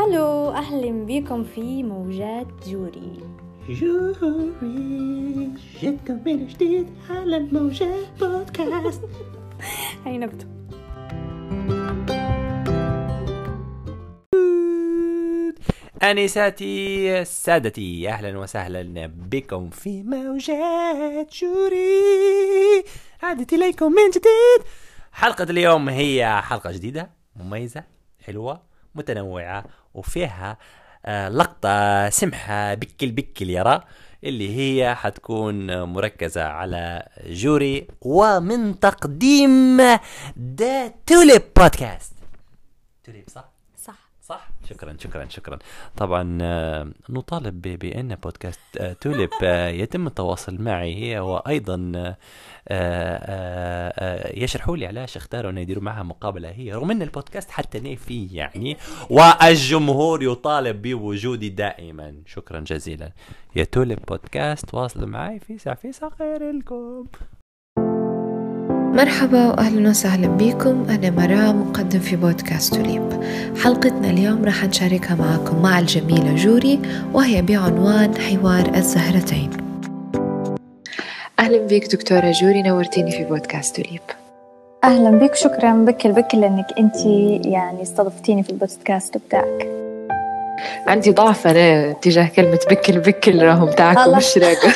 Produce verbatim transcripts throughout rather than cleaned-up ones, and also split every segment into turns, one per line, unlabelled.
ألو، أهلا بكم في موجات جوري.
جوري جدكم من جديد على الموجات بودكاست.
هاي نبتو.
أنساتي سادتي، أهلا وسهلا بكم في موجات جوري. عادت إليكم من جديد. حلقة اليوم هي حلقة جديدة مميزة حلوة متنوعة وفيها آه لقطة سمحة بكل بكل يرى، اللي هي حتكون مركزة على جوري ومن تقديم دا توليب بودكاست. توليب صح؟
صح
صح. شكرا شكرا شكرا. طبعا آه نطالب بأن بودكاست آه توليب آه يتم التواصل معي وأيضا آه آه آه يشرحوا لي علاش اختاروا أن يديروا معها مقابلة هي، رغم أن البودكاست حتى ني فيه يعني، والجمهور يطالب بوجودي دائما. شكرا جزيلا يا توليب بودكاست، تواصلوا معي في سعفيسة خير لكم.
مرحبا وأهلا وسهلا بكم. أنا مرام، مقدم في بودكاست توليب. حلقتنا اليوم راح نشاركها معكم مع الجميلة جوري، وهي بعنوان حوار الزهرتين. أهلا بك دكتورة جوري، نورتيني في بودكاست توليب.
أهلا بك، شكرا بكل بكل أنك أنتي يعني استضفتيني في البودكاست بتاعك.
عندي ضعف أنا تجاه كلمة بكل بكل، راهم تاعكم مش راقة.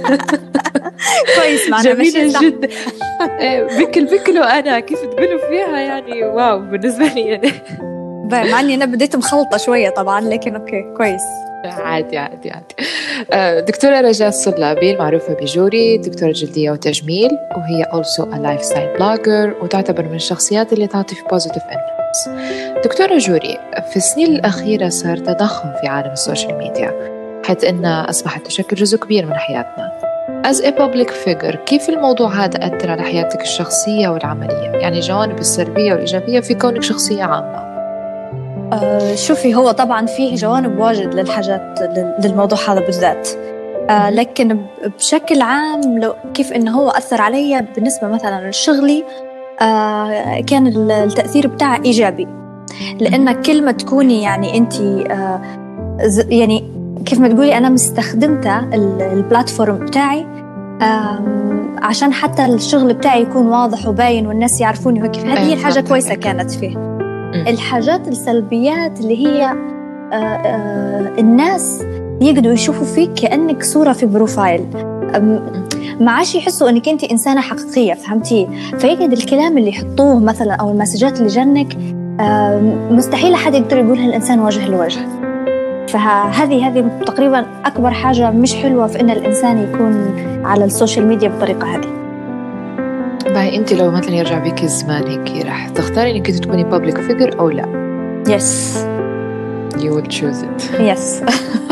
كويس معنا،
جميلة جدا. بكل بكل وأنا كيف تقولوا فيها يعني واو بالنسبة لي يعني.
مع أني أنا بديت مخلطة شوية طبعا، لكن أوكي كويس.
عادي عادي عادي. دكتورة رجاء الصلابي المعروفة بجوري، دكتورة جلدية وتجميل، وهي also a lifestyle blogger، وتعتبر من الشخصيات اللي تعطي في positive influence. دكتورة جوري، في السنين الأخيرة صار تضخم في عالم السوشيال ميديا، حيث أنها أصبحت تشكل جزء كبير من حياتنا. As a public figure، كيف الموضوع هذا أثر على حياتك الشخصية والعملية؟ يعني الجوانب السلبية والإيجابية في كونك شخصية عامة.
آه شوفي، هو طبعا فيه جوانب واجد للحاجات للموضوع هذا بالذات، آه لكن بشكل عام لو كيف إنه هو أثر علي بالنسبة مثلا لشغلي، آه كان التأثير بتاعه إيجابي، لأن كل ما تكوني يعني أنتي آه يعني كيف ما تقولي أنا مستخدمته البلاتفورم بتاعي عشان حتى الشغل بتاعي يكون واضح وباين والناس يعرفوني وكيف. هذه هي الحاجة كويسة كانت فيه. الحاجات السلبيات اللي هي آآ آآ الناس يقدروا يشوفوا فيك كأنك صورة في بروفايل، ما عاش يحسوا أنك أنت إنسانة حقيقية، فهمتي؟ فيجد الكلام اللي يحطوه مثلا أو المسجات اللي جنك مستحيل أحد يقدر يقولها الإنسان وجه لوجه. فهذه هذه تقريبا أكبر حاجة مش حلوة في إن الإنسان يكون على السوشيال ميديا بالطريقة هذه.
باي، أنت لو مثلا يرجع بك الزمان هيك راح تختاري إنك تكوني public figure أو لا؟
Yes.
You will choose it.
Yes.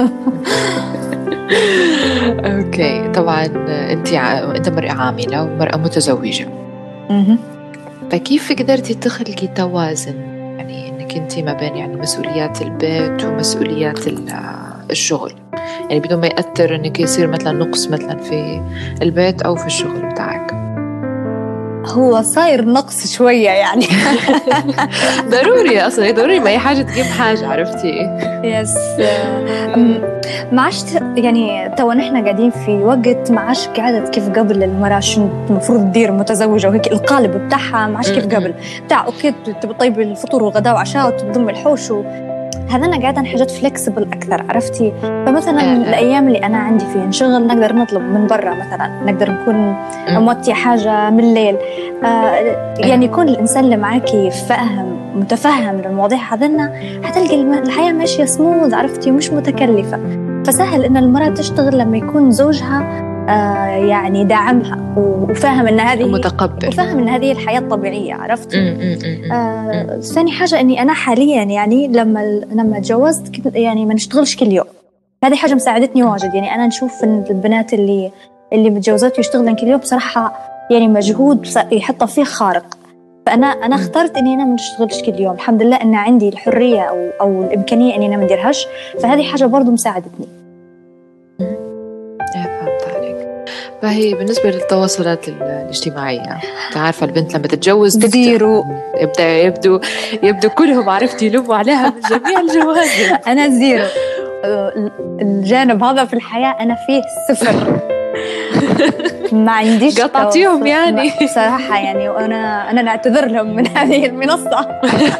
أوكي. طبعا أنت ع... أنت مرأة عاملة ومرأة متزوجة.
مه.
فكيف قدرتي تخلقي توازن يعني إنك أنت ما بين يعني مسؤوليات البيت ومسؤوليات الشغل، يعني بدون ما يأثر إنك يصير مثلا نقص مثلا في البيت أو في الشغل بتاعك؟
هو صاير نقص شوية يعني.
ضروري أصلاً، ضروري ما أي حاجة تجيب حاجة، عرفتي؟
يس. ما عادش يعني تو نحن قاعدين في وقت ما عادش قاعدة كيف قبل. المرأة شو المفروض تدير متزوجة وهيك، القالب بتاعها ما عادش كيف قبل، بتاع أوكي تطيب الفطور والغداء وعشاء وتضم الحوش و... هذا أنا قاعدة عن حاجات فليكسبل أكثر، عرفتي؟ فمثلا آه. الأيام اللي أنا عندي فيها نشغل نقدر نطلب من برا، مثلا نقدر نكون موتي حاجة من الليل، آه يعني يكون الإنسان اللي معاكي فاهم متفهم للمواضيع هذنا، حتلقي الحياة ماشية سموذ، عرفتي؟ مش متكلفة. فسهل إن المرأة تشتغل لما يكون زوجها آه يعني داعمها وفاهم إن هذه
متقبل
وفاهم إن هذه الحياة الطبيعية، عرفت؟ آه ثاني حاجة إني أنا حاليا يعني لما لما تجوزت يعني ما نشتغلش كل يوم. هذه حاجة مساعدتني واجد. يعني أنا نشوف إن البنات اللي اللي متجوزات ويشتغلن كل يوم بصراحة يعني مجهود يحطه فيه خارق. فأنا أنا اخترت إني أنا ما نشتغلش كل يوم، الحمد لله إن عندي الحرية أو أو الإمكانية إني أنا ما نديرهاش. فهذه حاجة برضو مساعدتني.
فهي بالنسبة للتواصلات الاجتماعية، تعرف البنت لما تتجوز
زيرو،
يبدأ يبدو يبدو كلهم عرفتي يلوموا عليها من جميع الجوازات.
أنا زيرو، الجانب هذا في الحياة أنا فيه صفر. ما عنديش
قطعتيهم يعني
بصراحة يعني، وأنا أنا نعتذر لهم من هذه المنصة.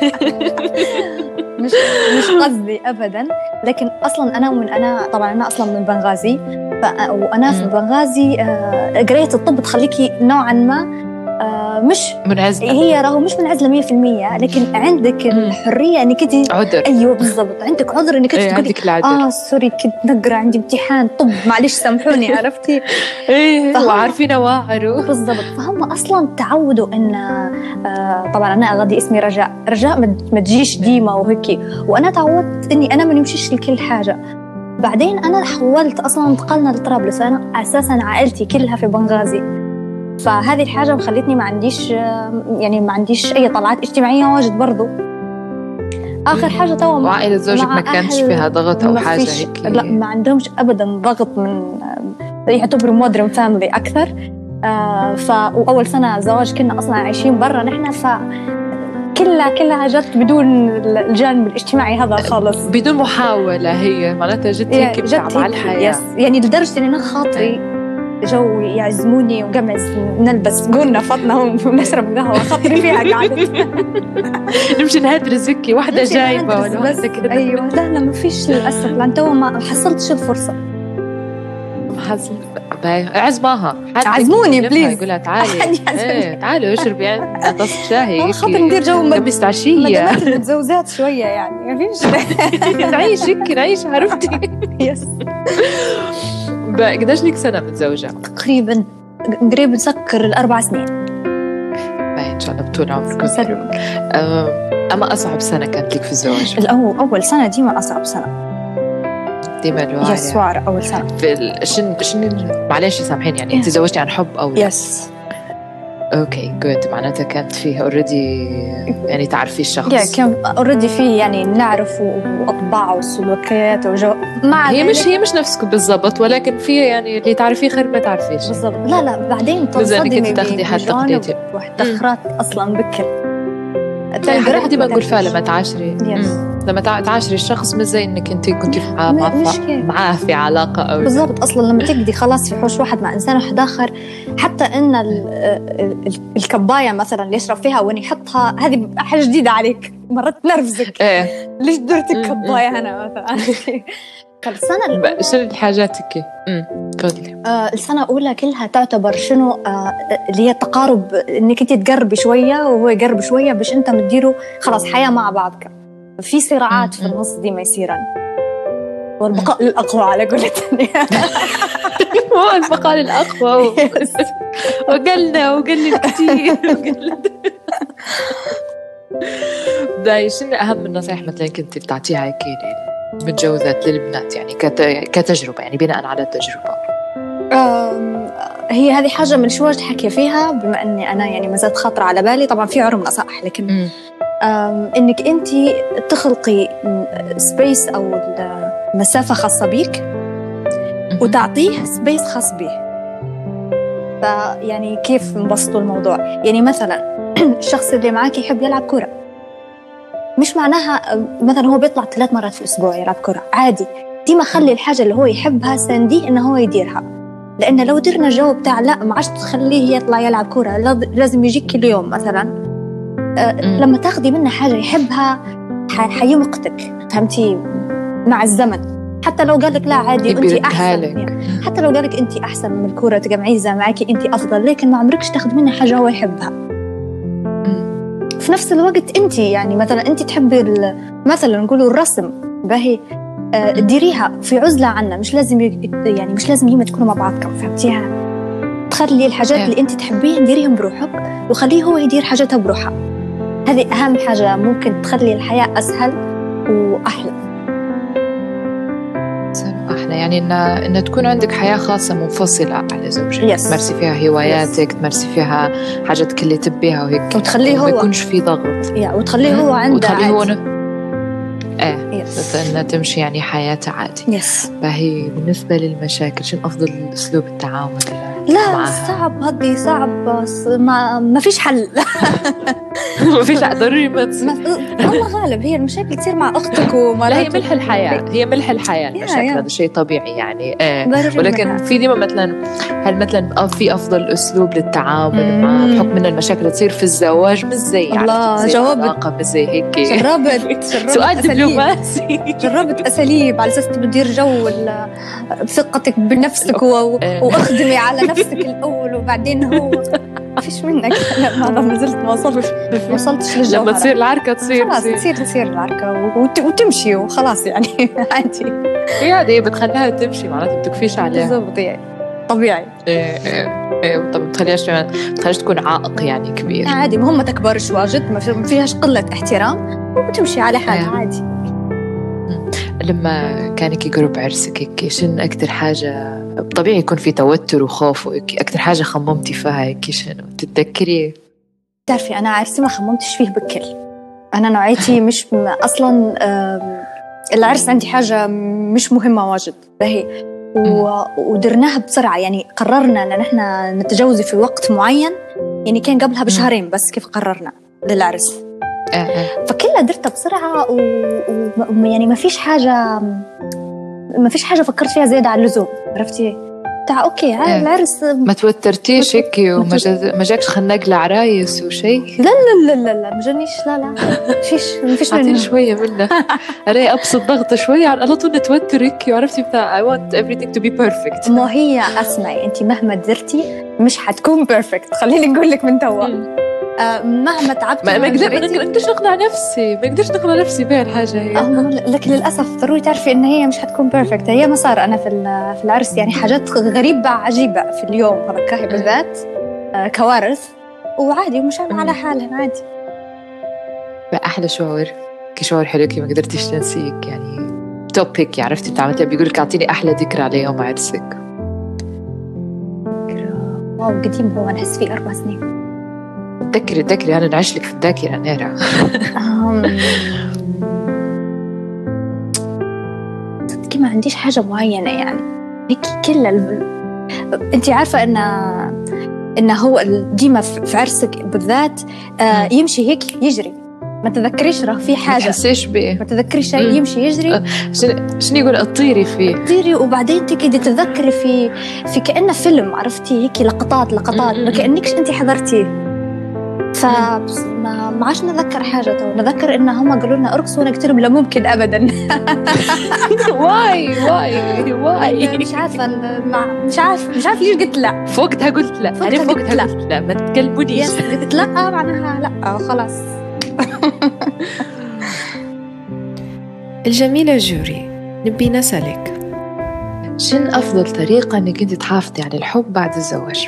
مش مش قصدي أبدا، لكن أصلا أنا من أنا طبعا أنا أصلا من بنغازي، وأنا في بنغازي قريت الطب تخليكي نوعا ما مش
منعزلة،
هي راهو مش منعزلة مية في المية، لكن عندك الحرية انك انت
عذر.
ايوه بالضبط، عندك عذر انك انت
ايه
تقولي اه سوري كنت نقرا عندي امتحان طب معلش سامحوني. عرفتي؟
ايه وعارفين واعروا
بالضبط. فهم اصلا تعودوا ان آه طبعا انا اغدي اسمي رجاء، رجاء ما تجيش ديما وهيك، وانا تعودت اني انا ما نمشيش لكل حاجة. بعدين انا حولت اصلا، انتقلنا لطرابلس، انا اساسا عائلتي كلها في بنغازي، فهذه الحاجة خلتني ما عنديش يعني ما عنديش أي طلعات اجتماعية واجد برضو. آخر حاجة توا
وعائلة زوجك ما كانش فيها ضغط أو حاجة هيك؟
لا ما عندهمش أبدا ضغط، من يعتبروا مودرن فاميلي أكثر. آه ف وأول سنة زواج كنا أصلا عايشين برا نحن، ف كلها كلها جت بدون الجانب الاجتماعي هذا خالص،
بدون محاولة. هي معناتها جت هيك مع الحياة،
يعني لدرجة إن أنا خاطري جو يعزموني وقمز نلبس قلنا فطنا ونشرب قهوة، خاطري فيها قاعدة
نمشي نهدر زكي واحدة جايبة ولا واحدة كده.
أيوة لا لا ما فيش للأسف، لأن تو ما حصلتش الفرصة.
حصل عزماها،
عزموني بليز،
يقولها تعالي ايه تعالي اشربي عندنا طاسة شاي،
خاطر ندير جو
لبست عشية
متزوجات شوية يعني، ما فيش
نعيش هيك نعيش. عرفتي؟
يس.
قديش لك سنة متزوجة؟
تقريبا قريب نسكر الأربع سنين.
باين إن شاء الله بطول عمركم. أما أصعب سنة كانت لك في الزواج؟
الأول أول سنة ديما أصعب سنة،
ديما الوعي.
يس وعر أول سنة.
في ال... شن شن معلش سامحين يعني أنت تزوجتي عن حب أو لا؟
يس.
اوكي جود، معناتها كانت فيه اوريدي يعني تعرفي الشخص.
يا كان اوريدي فيه يعني نعرف واطباعه وسلوكياته وجو.
مع هي مش هي مش نفسك بالضبط، ولكن فيه يعني اللي تعرفيه خير ما تعرفيش
بالضبط. لا لا بعدين
تصدمي تاخدي حتى تقليدي
وتاخرات اصلا بكر.
حتى ما نقول فعلا لما تعاشري لما تعاشري الشخص مش زي انك انت كنتي معاه في علاقه او
بالضبط. اصلا لما تقضي خلاص في حوش واحد مع انسان واحد اخر، حتى ان الكبايه مثلا اللي يشرب فيها وين يحطها هذه حاجه جديده عليك، مرات تنرفزك.
ايه
ليش درت الكبايه هنا مثلا؟
فالسنه شنو الحاجاتك؟ امم تفضلي.
آه السنه الاولى كلها تعتبر شنو آه اللي هي تقارب، انك انت تقربي شويه وهو يقرب شويه باش انت مديروا خلاص حياه مع بعضك. في صراعات في النص دي ما يصيرن، والبقاء للأقوى على قولتني.
هو البقاء للأقوى وقلنا وقلنا كتير. داي شنو أهم النصائح مثلا كنت بتعطيها هيك للمتجوزات للبنات يعني كتجربة، يعني بناء على التجربة؟
هي هذه حاجة من شو حكي فيها، بما أني أنا يعني ما زالت خاطرة على بالي. طبعا في عرم نصائح، لكن م. إنك أنت تخلقي سبيس أو مسافة خاصة بيك وتعطيه سبيس خاص به. فيعني كيف نبسطوا الموضوع؟ يعني مثلا الشخص اللي معاك يحب يلعب كرة، مش معناها مثلا هو بيطلع ثلاث مرات في الأسبوع يلعب كرة، عادي. دي ما خلي الحاجة اللي هو يحبها سانديه إنه هو يديرها، لأن لو درنا جو بتاع لا ما عادش تخليه يطلع يلعب كرة، لازم يجيك كل يوم مثلا. أه لما تاخدي منه حاجة يحبها حيمقتك، فهمتي؟ مع الزمن حتى لو قالك لا عادي أنت أحسن، يعني حتى لو قالك أنت أحسن من الكرة تبقى معيزة معاكي أنت أفضل، لكن ما عمركش تاخد منه حاجة هو يحبها. في نفس الوقت أنت يعني مثلا أنت تحبي مثلا نقولوا الرسم، باهي أه ديريها في عزلة عنا، مش لازم يعني مش لازم يوم تكونوا مع بعضكم، فهمتيها؟ تخلي الحاجات اللي أنت تحبيها ديريهم بروحك وخليه هو يدير حاجاتها بروحها. هذه أهم حاجة ممكن تخلي الحياة أسهل وأحلى.
أحلى يعني إن إن تكون عندك حياة خاصة منفصلة على زوجك،
yes.
تمارسي فيها هواياتك، yes. تمارسي فيها حاجات اللي تبيها وهيك،
وتخليه هو
ما يكونش في ضغط
yeah. وتخليه هو عنده
وتخليه هو ن... إيه
yes.
إنها تمشي يعني حياة عادي.
yes.
فهي بالنسبة للمشاكل شنو أفضل أسلوب التعامل
لا
معها.
صعب، هدي صعب، بس ما ما فيش حل.
ما فيش ضروري ما تصير.
الله غالب، هي المشاكل تصير مع أختك وما
لا هي ملح الحياة، هي ملح الحياة المشاكل، هذا شيء طبيعي يعني. آه. ولكن في ديما مثلا هل مثلا في أفضل أسلوب للتعامل معه بحكم إن المشاكل تصير في الزواج مش زي
الله جاوبت
مش زي هيك.
جربت, جربت
سؤال دبلوماسي.
جربت أساليب على أساس تدير جو بثقتك بنفسك و... وأخدمي على نفسك الأول وبعدين هو فيش منك. لا ما زلت ما وصلت ما وصلتش للجوهرة.
لما تصير العركة تصير
خلاص تصير تصير العركة وت... وتمشي وخلاص يعني عادي.
هي هذه بتخليها تمشي معناته بتكفيش عليها.
بالضبط يعني طبيعي.
إيه إيه طب بتخليهاش بتخليهاش تكون عائق يعني كبير.
عادي ما هم ما تكبرش واجد، ما فيهاش قلة احترام وبتمشي على حالها عادي.
لما كانك يقرب عرسك هيك شن أكتر حاجة طبيعي يكون في توتر وخوف، أكتر حاجة خممتي فيها هيك شنو تتذكري؟
تعرفي أنا عرسي ما خممتش فيه بكل. أنا نوعيتي مش أصلاً العرس عندي حاجة مش مهمة واجد بهي، ودرناها بسرعة يعني قررنا أن نحن نتجوز في وقت معين، يعني كان قبلها بشهرين بس كيف قررنا للعرس. فكلها درتها بسرعة ويعني ما فيش حاجة ما فيش حاجة فكرت فيها زيادة عن اللزوم، عرفتي؟ تاع أوكي هاي العرس
ما توترتيش هيك وما ما جاكش خناق لعرايس وشيء؟
لا لا لا لا لا ما جانيش، لا لا فيش ما فيش
منه شوية منه. أنا أبسط ضغطة شوية على طول نتوتر هيك وعرفتي بتاع I want everything to be perfect.
ما هي أسمعي أنت مهما درتي مش حتكون perfect، خليني نقول لك من توا. آه مهما تعبت
ما أقدرش نقنع نفسي ما أقدرش نقنع نفسي بها الحاجة هي.
آه لكن للأسف ضروري تعرفي إن هي مش حتكون بيرفكت. هي ما صار أنا في في العرس يعني حاجات غريبة عجيبة في اليوم هذا بالذات، آه كوارث وعادي ومش على حالها عادي.
أحلى شعور كشعور حلو كي ما قدرتيش تنسيك يعني توبيك عرفتي بتعملتها بيقولك أعطيني أحلى ذكرى على يوم عرسك.
واو قديم هو نحس فيه أربع سنين.
تذكري تذكري أنا نعيش لك في الذاكرة نيرة.
صدقي ما عنديش حاجة معينة يعني هيك كل ال... أنت عارفة إن إن هو ديما في عرسك بالذات آه يمشي هيك يجري، ما تذكريش راه في حاجة،
ما تحسيش بيه،
ما تذكري شيء يمشي يجري.
شنو يقول أطيري فيه
أطيري وبعدين تكيدي تتذكري في في كأنه فيلم، عرفتي هيك لقطات لقطات ما كأنكش أنت حضرتيه. فما ما عادش نذكر حاجة تو نذكر إن هم قالوا لنا ارقصوا ونكترب لا ممكن أبدا.
واي واي واي
مش عارفة مش عارف مش عارف ليش قلت لا.
فوقتها قلت لا، أنا فوقتها قلت لا ما تكلمونيش.
قلت لا معناها لا خلاص.
الجميلة جوري نبي نسألك
شن أفضل طريقة إنك أنت تحافظي على الحب بعد الزواج؟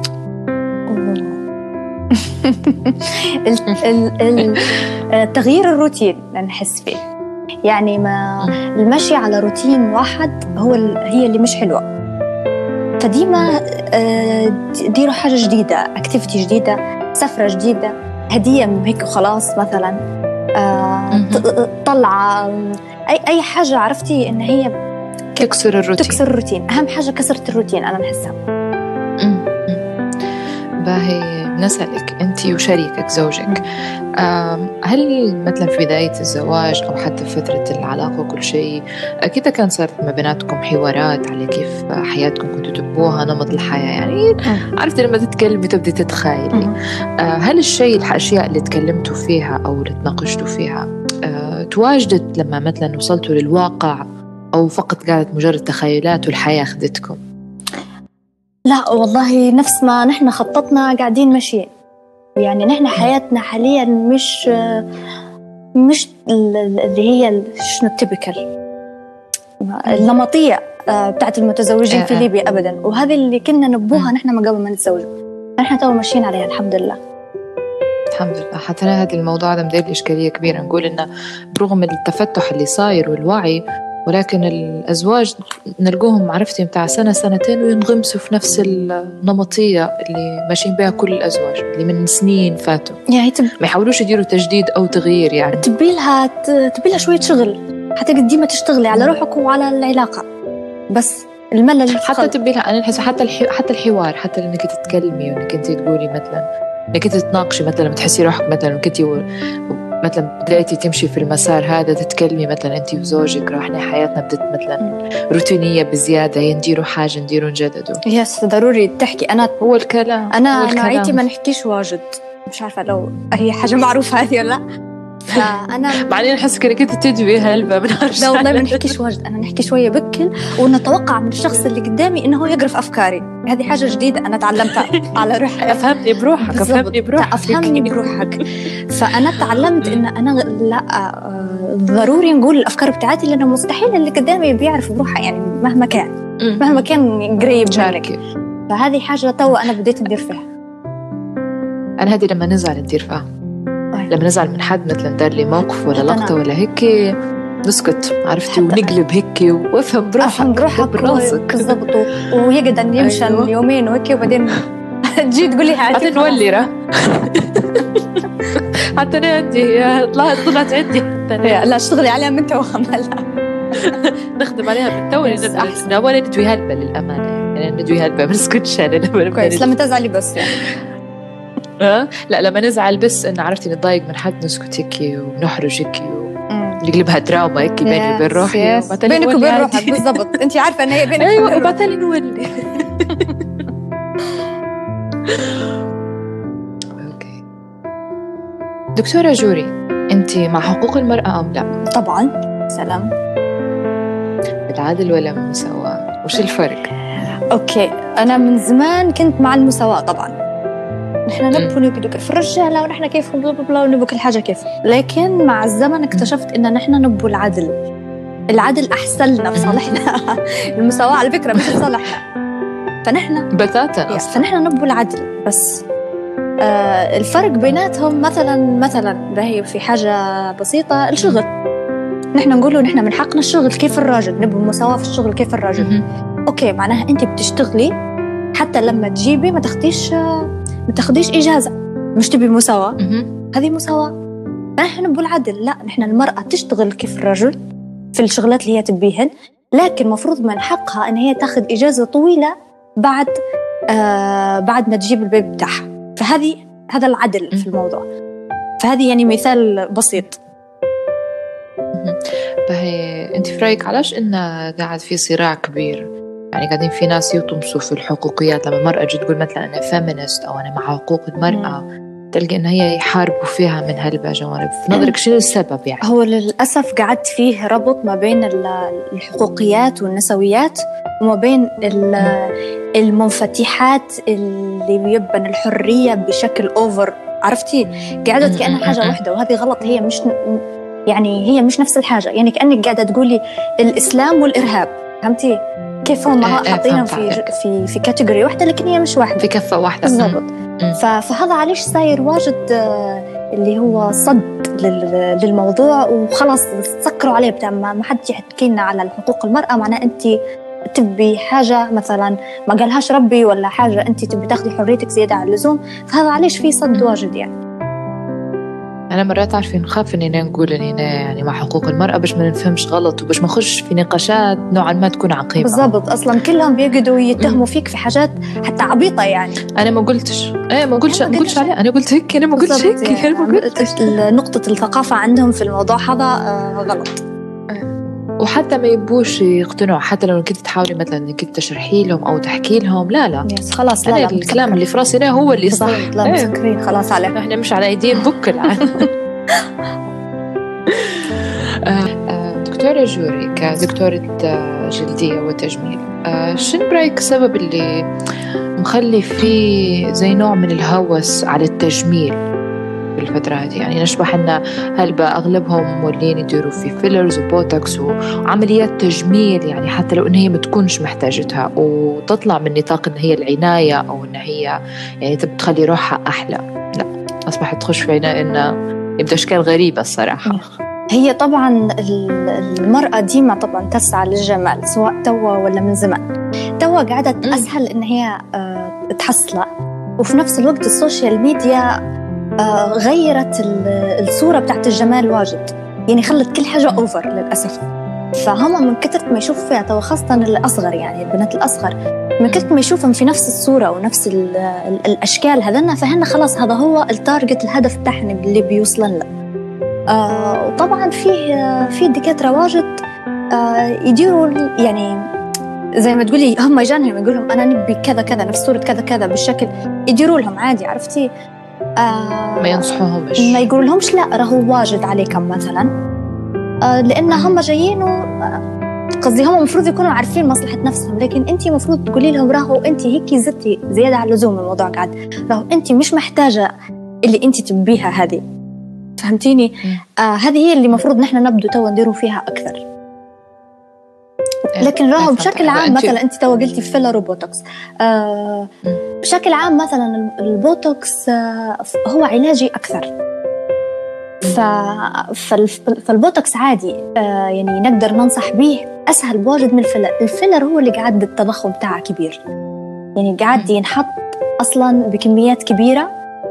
تغيير الروتين نحس فيه يعني ما المشي على روتين واحد هو هي اللي مش حلوة. فديما ديروا حاجة جديدة، اكتيفيتي جديدة، سفرة جديدة، هدية هيك وخلاص مثلا، طلعة، أي أي حاجة عرفتي إن هي
تكسر الروتين.
تكسر الروتين أهم حاجة كسرت الروتين أنا نحسها.
باهي نسألك أنت وشريكك زوجك هل مثلا في بداية الزواج أو حتى فترة العلاقة وكل شيء أكيد كان صارت ما بيناتكم حوارات على كيف حياتكم كنتوا تبوها نمط الحياة يعني عرفتي لما تتكلمي تبدي تتخيلي هل الشيء الأشياء اللي تكلمتوا فيها أو اللي تناقشتوا فيها تواجدت لما مثلا وصلتوا للواقع أو فقط كانت مجرد تخيلات والحياة أخذتكم؟
لا والله نفس ما نحن خططنا قاعدين ماشيين يعني نحن حياتنا حاليا مش مش اللي هي شنو التيبيكال النمطية بتاعت المتزوجين في ليبيا أبدا، وهذه اللي كنا نبوها نحن ما قبل ما نتزوج نحن تو ماشيين عليها الحمد لله.
الحمد لله. حتى هذا الموضوع ده مدير إشكالية كبيرة، نقول إنه برغم التفتح اللي صاير والوعي ولكن الأزواج نلقوهم عرفتي متاع سنة سنتين وينغمسوا في نفس النمطية اللي ماشيين بها كل الأزواج اللي من سنين فاتوا
يعني تب...
ما يحاولوش يديروا تجديد أو تغيير يعني
تبيلها تبيلها شوية شغل حتى قديمة تشتغلي على روحك وعلى العلاقة، بس الملل
حتى
خلق.
تبي لها، انا نحس حتى الحي... حتى الحوار، حتى انك تتكلمي وانك انت تقولي مثلا، انك انت تتناقشي مثلا، بتحسي روحك مثلا كنتي و... مثلا بدأتي تمشي في المسار هذا، تتكلمي مثلا انت وزوجك، راحنا حياتنا بدت مثلا روتينيه بزياده، نديروا حاجه نديروا نجددوا.
يس ضروري تحكي. انا
هو الكلام
انا
هو الكلام.
نوعيتي ما نحكيش واجد، مش عارفه لو هي حاجه معروفه هذه ولا لا. فانا
بعدين احس كده كنت تدوي هلبة من
لا والله ما نحكيش واجد، انا نحكي شويه بكل، ونتوقع من الشخص اللي قدامي انه هو يقرف افكاري. هذه حاجه جديده انا تعلمتها على روحي.
افهمني بروحك، افهمني بروحك،
افهمني بروحك. فانا تعلمت ان انا لا ضروري نقول الافكار بتاعتي، لانه مستحيل اللي قدامي بيعرف بروحها يعني مهما كان مهما كان قريب منك. فهذه حاجه تو انا بديت ندير فيها.
انا هذه لما نزعل ندير فيها، لما نزعل من حد مثلا دار لي موقف ولا لقطة ولا هيك، نسكت عرفتي ونقلب هيك وافهم بروحك،
افهم بروحك
براسك
بالضبط، ويقعد ان يمشي أيوة. يومين وهيك، وبعدين تجي تقول لي هاتي
حتى نولي راه حتى انا عندي طلعت طلعت عندي
لا اشتغلي عليها من توها
نخدم عليها من تو، ولا ندوي هلبة للأمانة يعني، ندوي هلبة ما نسكتش أنا
كويس لما تزعلي بس يعني
أه؟ لا لما نزعل بس إن عرفتي نتضايق من حد نسكت هيك ونحرج هيك ونقلبها دراما هيك بيني وبين روحي،
بينك وبين روحك بالضبط. أنت عارفة إن هي بينك
أيوة وبين وبعدين نولي أوكي. دكتورة جوري، أنت مع حقوق المرأة أم لا؟
طبعا. سلام.
بالعدل ولا المساواة؟ وش الفرق؟
أوكي أنا من زمان كنت مع المساواة طبعا. نحن نبغى نبدو في الرجالة ونحن كيف بلا بلا ونبغى كل حاجة كيف، لكن مع الزمن اكتشفت إن نحن نبغى العدل. العدل أحسن لنا في صالحنا. المساواة على فكرة مش في صالحنا، فنحن
بتاتا
فنحن نبغى العدل بس. آه الفرق بيناتهم مثلا مثلا باهي في حاجة بسيطة، الشغل. نحن نقوله نحن من حقنا الشغل كيف الراجل، نبغى مساواة في الشغل كيف الراجل. أوكي معناها أنت بتشتغلي حتى لما تجيبي ما تاخديش ما تاخديش إجازة، مش تبي مساواة. هذه مساواة. نحن نبغى العدل. لا نحن المرأة تشتغل كيف الرجل في الشغلات اللي هي تبيهن، لكن مفروض من حقها أن هي تاخد إجازة طويلة بعد آه بعد ما تجيب البيبي بتاعها. فهذه هذا العدل في الموضوع. فهذه يعني مثال بسيط.
فهي أنت في رأيك علاش إن قاعد في صراع كبير؟ يعني قاعدين في ناس يطمسوا في الحقوقيات، لما المرأة جي تقول مثلا أنا فيمينست أو أنا مع حقوق المرأة مم. تلقى إن هي يحاربوا فيها من هالجوانب. في نظرك شنو السبب يعني؟
هو للأسف قعدت فيه ربط ما بين الحقوقيات والنسويات وما بين المنفتحات اللي بيبن الحرية بشكل أوفر. عرفتي قعدت كأنها حاجة واحدة، وهذه غلط. هي مش يعني هي مش نفس الحاجة. يعني كأنك قاعدة تقولي الإسلام والإرهاب، فهمتي كيف هم حاطينهم في في في كاتيجوري واحدة، لكن هي مش واحدة،
في كفة واحدة
بالضبط. فهذا علاش صاير واجد اللي هو صد للموضوع، وخلاص سكروا عليه بتاع ما حد يحكي لنا على الحقوق المرأة. معناه أنت تبي حاجة مثلا ما قالهاش ربي، ولا حاجة أنت تبي تاخدي حريتك زيادة عن اللزوم. فهذا علاش في صد واجد يعني.
أنا مرات عارفين نخاف إننا نقول إننا يعني مع حقوق المرأة باش ما نفهمش غلط، وباش ما نخش في نقاشات نوعا ما تكون عقيمة.
بالضبط. أصلاً كلهم بيقعدوا يتهموا فيك في حاجات حتى عبيطة يعني.
أنا ما قلتش إيه ما قلتش ما قلتش عليه، أنا قلت هيك، أنا ما قلتش هيك يعني. أنا ما قلتش.
نقطة الثقافة عندهم في الموضوع هذا غلط.
وحتى ما يبوش يقتنعوا، حتى لو كنت تحاولي مثلا انك تشرحي لهم او تحكي لهم، لا لا
خلاص لا,
لا
لا
الكلام اللي في راسي هو اللي صح.
لا مسكرين خلاص عليه،
احنا مش على ايدين بك العالم. دكتورة جوري، كدكتورة جلدية وتجميل، شنو برأيك السبب اللي مخلي فيه زي نوع من الهوس على التجميل بالفترة هذه؟ يعني نشبح أن هلبا أغلبهم مولين يديروا في فيلرز وبوتوكس وعمليات تجميل، يعني حتى لو أن هي ما تكونش محتاجتها، وتطلع من نطاق أن هي العناية أو أن هي يعني تبي تخلي روحها أحلى. لا أصبحت تخش في عناية أنه يبدأ أشكال غريبة الصراحة.
هي طبعا المرأة ديما طبعا تسعى للجمال، سواء توا ولا من زمان. توا قعدت أسهل إن هي تحصلها، وفي نفس الوقت السوشيال ميديا غيرت الصورة بتاعت الجمال واجد، يعني خلت كل حاجة أوفر للأسف. فهم من كتر ما يشوفوا فيها تو، خاصة الأصغر يعني البنات الأصغر، من كتر ما يشوفهم في نفس الصورة ونفس ال ال الأشكال هذنا، فهن خلاص هذا هو التارجت، الهدف بتاعنا اللي بيوصلن له. آه وطبعا فيه في دكاترة واجد آه يديروا يعني زي ما تقولي هم يجانهم يقولهم أنا نبي كذا كذا نفس صورة كذا كذا بالشكل، يديروا لهم عادي عرفتي. آه
ما ينصحوهمش،
ما يقولوا لهمش لا راهو واجد عليكم مثلا، آه لأن هم جايين قصدي هم مفروض يكونوا عارفين مصلحة نفسهم، لكن أنتي مفروض تقولي لهم راهو أنتي هيك زدتي زيادة على اللزوم الموضوع قاعد، راهو أنتي مش محتاجة اللي أنتي تبيها هذه، فهمتيني؟ آه هذه هي اللي مفروض نحن نبدو تو نديروا فيها أكثر. لكن راهو بشكل عام مثلا أنت تو قلتي فيلر وبوتوكس، آه بشكل عام مثلا البوتوكس آه هو علاجي أكثر، فالبوتوكس عادي آه يعني نقدر ننصح به أسهل بواجد من الفيلر. الفيلر هو اللي قاعد التضخم بتاعه كبير، يعني قاعد ينحط أصلا بكميات كبيرة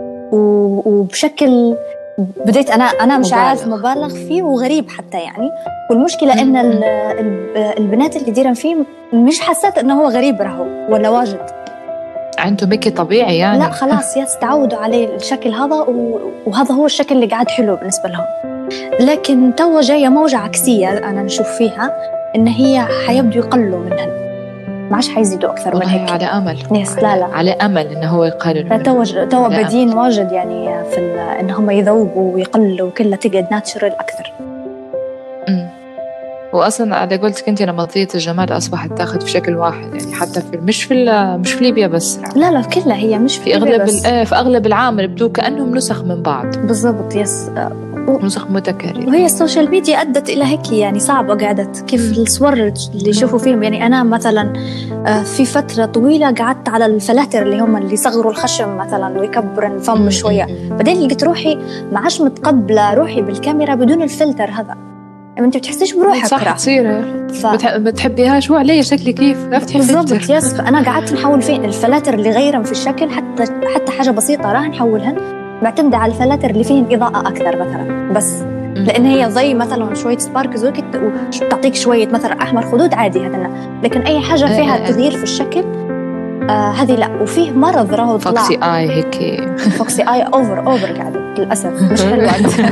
وبشكل بديت أنا أنا مش عارف مبالغ فيه وغريب حتى يعني. والمشكلة إن البنات اللي ديرن فيه مش حسيت إنه هو غريب راهو ولا واجد
عنده ميكي طبيعي يعني،
لا خلاص يس تعودوا عليه الشكل هذا، وهذا هو الشكل اللي قاعد حلو بالنسبة لهم. لكن تو جاية موجة عكسية أنا نشوف فيها إن هي حيبدو يقلوا منها، ما عادش حيزيدوا أكثر من هيك.
على أمل
يس لا لا
على أمل إنه هو يقلل.
تو تو بادين واجد يعني في إن هم يذوبوا ويقلوا وكلها تقعد ناتشرال أكثر.
امم واصلا على قولتك انت نمطيه الجمال اصبحت تاخذ في شكل واحد، يعني حتى في مش في مش في ليبيا بس،
لا لا كلها هي مش في,
في اغلب
بس.
في اغلب العالم بدو كانهم نسخ من بعض
بالضبط يس
و... نسخ متكرره.
وهي السوشيال ميديا ادت الى هيك يعني صعبه قعدت كيف الصور اللي يشوفوا فيهم. يعني انا مثلا في فتره طويله قعدت على الفلاتر اللي هم اللي يصغروا الخشم مثلا ويكبروا الفم شويه، بعدين لقيت روحي ما عادش متقبله روحي بالكاميرا بدون الفلتر هذا. انت بتحسيش بروحك
صح تصير
ف...
بتح... بتحبيهاش هو علي شكلي كيف فتحي
بالضبط يس. انا قعدت نحول فين الفلاتر اللي غيرن في الشكل، حتى حتى حاجه بسيطه راح نحولهن بعتمد على الفلاتر اللي فيهن اضاءه اكثر مثلا، بس لان هي زي مثلا شويه سباركز وهيك تعطيك شويه مثلا احمر خدود عادي هذا، لكن اي حاجه فيها تغيير في الشكل آه هذه لا. وفيه مرض راهو طلع
فوكسي اي هيك
فوكسي اي اوفر اوفر قاعده للاسف مش حلوه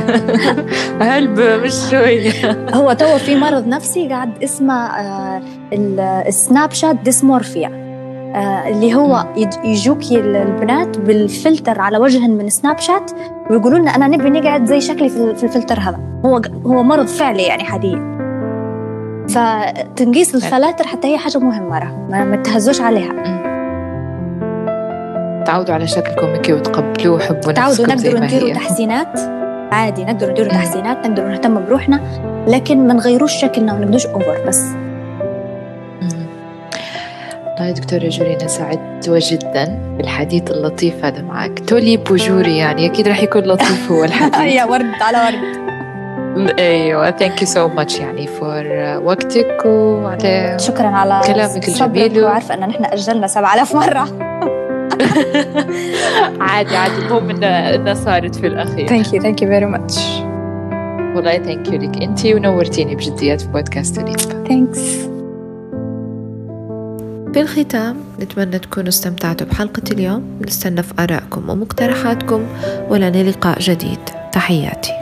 قلب مش شويه.
هو تو في مرض نفسي قاعد اسمه آه السناب شات ديسمورفيا، آه اللي هو يجوكي البنات بالفلتر على وجهن من سناب شات ويقولوا لنا انا نبي نقعد زي شكلي في الفلتر هذا. هو هو مرض فعلي يعني حقيقي. فتنقيس الفلاتر حتى هي حاجه مهمه، ما تهزوش عليها.
تعودوا على شكلكم ميكي وتقبلوه وحبوا
نفسكم. تعودوا نقدروا نديروا تحسينات عادي، نقدروا نديروا تحسينات، نقدروا نهتم بروحنا، لكن ما نغيروش شكلنا ونقدوش اوفر بس.
والله يا دكتورة جوري أنا سعدت جدا بالحديث اللطيف هذا معك. توليب وجوري يعني أكيد رح يكون لطيف هو الحديث.
يا ورد على ورد.
أيوة thank you so much يعني for وقتك وعلى
شكرا على
كلامك الجميل.
وعارفة أن نحن أجلنا سبعة آلاف مرة.
عادي عادي المهم إنها صارت في الأخير.
thank you thank you very much.
والله thank you لك أنتي ونورتيني بجديات في بودكاست توليب.
thanks.
في الختام نتمنى تكونوا استمتعتوا بحلقة اليوم. نستنى في آرائكم ومقترحاتكم ولنا لقاء جديد. تحياتي.